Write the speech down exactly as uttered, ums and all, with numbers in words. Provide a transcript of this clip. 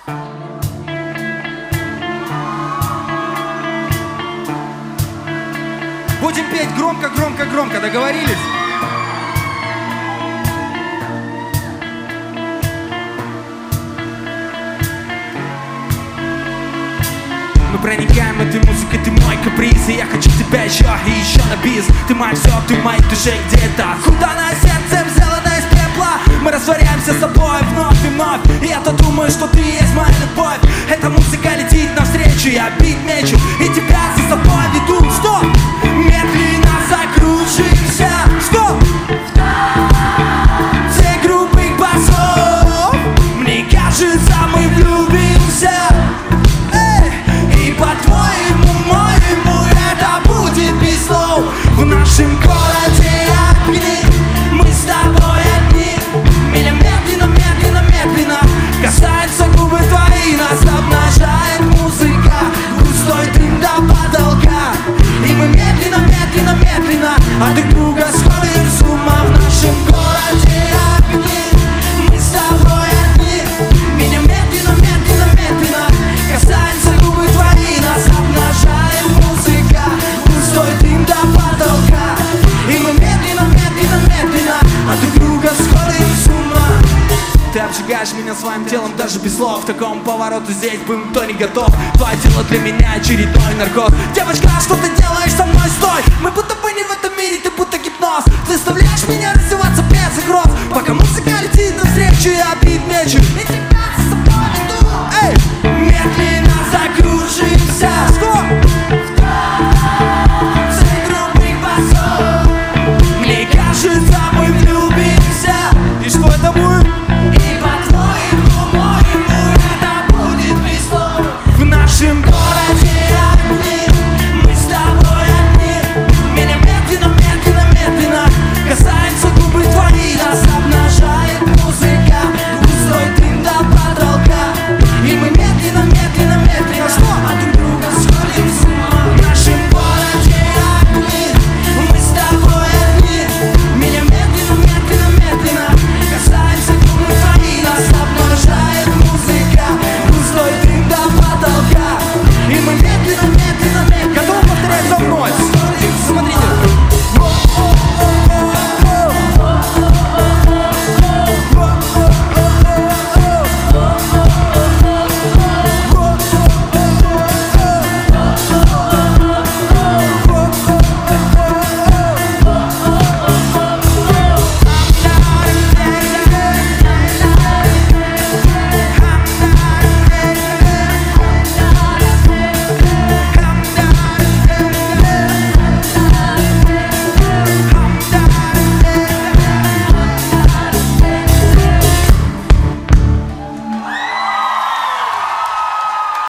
Будем петь громко, громко, громко, договорились? Мы проникаем этой музыкой, ты мой каприз, и я хочу тебя еще и еще на бис. Ты мой все, ты в моей душе где-то. Куда на сердце взяла из пепла. Мы растворяемся с собой вновь и вновь, и я-то думаю, что ты есть моя любовь. Эта музыка летит навстречу, я бит мечу и тебя за собой веду. Стоп! Медленно закружимся. Стоп! Все грубых басов, мне кажется, мы влюбимся. По-твоему, моему, это будет без слов. В нашем городе огни, мы с тобой одни. Меня медленно, медленно, медленно касаются губы твои. Нас обнажает музыка, густой дым до потолка. И мы медленно, медленно, медленно от друг друга сходим с ума. В нашем городе огни, мы с тобой одни. Меня медленно, медленно, медленно касаются губы твои. Нас обнажает музыка, густой дым до потолка. И мы медленно, медленно, медленно от друг друга сходим с ума. Ты обжигаешь меня своим телом даже без слов. К такому повороту здесь бы никто не готов. Твое тело для меня очередной наркоз. Девочка, что ты делаешь со мной? Стой! Мы будто бы не в этом мире, ты будто гипноз. Ты заставляешь меня раздеваться без угроз, пока музыка летит.